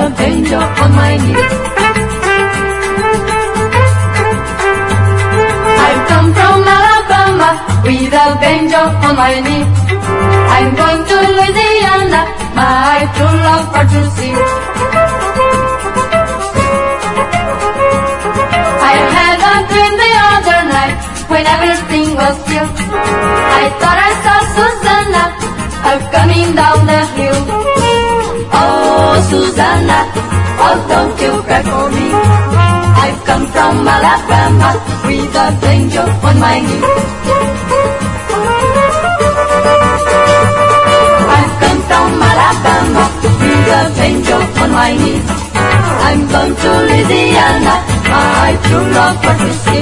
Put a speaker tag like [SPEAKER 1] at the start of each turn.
[SPEAKER 1] a banjo on my knee. I've come from Alabama with a banjo on my knee. I'm going to Louisiana, my true love for to see. I had a dream the other night when everything was still. I thought I saw Susanna coming down the hill. Oh, Susanna, oh, don't you cry for me. I've come from Alabama with a banjo on my knee. I've come from Alabama with a banjo on my knee. I'm going to Louisiana, my true love for to see.